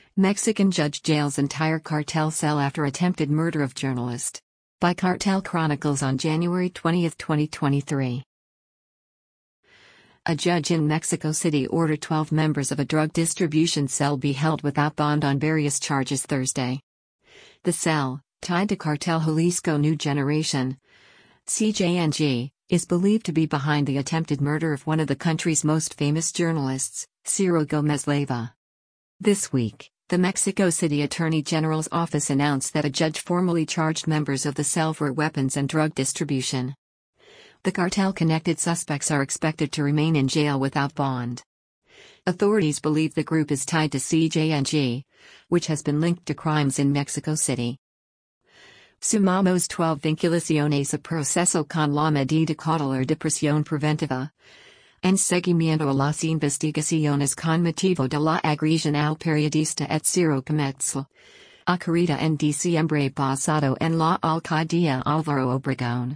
Mexican judge jails entire cartel cell after attempted murder of journalist. By Cartel Chronicles on January 20, 2023. A judge in Mexico City ordered 12 members of a drug distribution cell be held without bond on various charges Thursday. The cell, tied to Cartel Jalisco New Generation (CJNG), is believed to be behind the attempted murder of one of the country's most famous journalists, Ciro Gomez Leiva. This week, the Mexico City Attorney General's office announced that a judge formally charged members of the cell for weapons and drug distribution. The cartel-connected suspects are expected to remain in jail without bond. Authorities believe the group is tied to CJNG, which has been linked to crimes in Mexico City. Sumamos 12 vinculaciones a proceso con la medida cautelar de prisión preventiva. En seguimiento a las investigaciones con motivo de la agresión al periodista et Ciro Cometzl, ocurrida en diciembre pasado en la alcaldía Álvaro Obregón.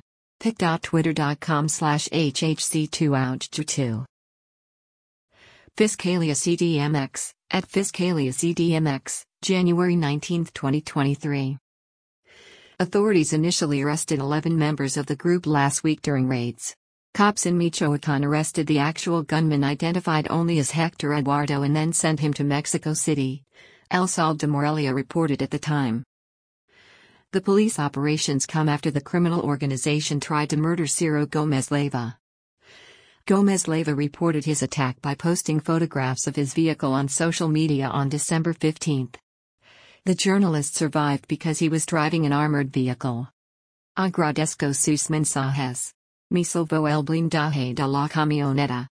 pic.twitter.com/hhc2ouch2. Fiscalia CDMX, at Fiscalia CDMX, January 19, 2023. Authorities initially arrested 11 members of the group last week during raids. Cops in Michoacán arrested the actual gunman identified only as Hector Eduardo and then sent him to Mexico City, El Sol de Morelia reported at the time. The police operations come after the criminal organization tried to murder Ciro Gomez Leiva. Gomez Leiva reported his attack by posting photographs of his vehicle on social media on December 15. The journalist survived because he was driving an armored vehicle. Agradezco sus mensajes. Me salvó el blindaje de la camioneta.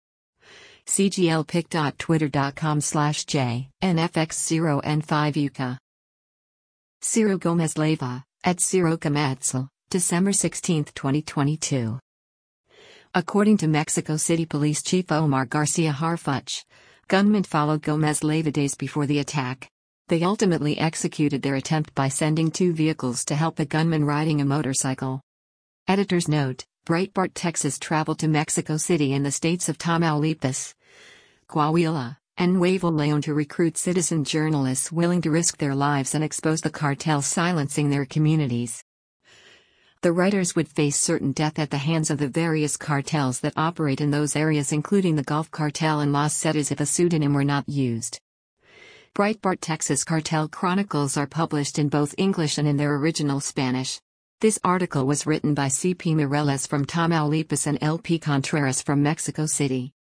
cglpic.twitter.com/JNFX0N5UCA. Ciro Gomez Leiva, at Ciro Cometzl, December 16, 2022. According to Mexico City Police Chief Omar Garcia Harfuch, gunmen followed Gomez Leiva days before the attack. They ultimately executed their attempt by sending 2 vehicles to help a gunman riding a motorcycle. Editor's note: Breitbart Texas traveled to Mexico City in the states of Tamaulipas, Coahuila, and Nuevo León to recruit citizen journalists willing to risk their lives and expose the cartels silencing their communities. The writers would face certain death at the hands of the various cartels that operate in those areas, including the Gulf Cartel and Los Zetas, if a pseudonym were not used. Breitbart Texas Cartel Chronicles are published in both English and in their original Spanish. This article was written by C.P. Mireles from Tamaulipas and L.P. Contreras from Mexico City.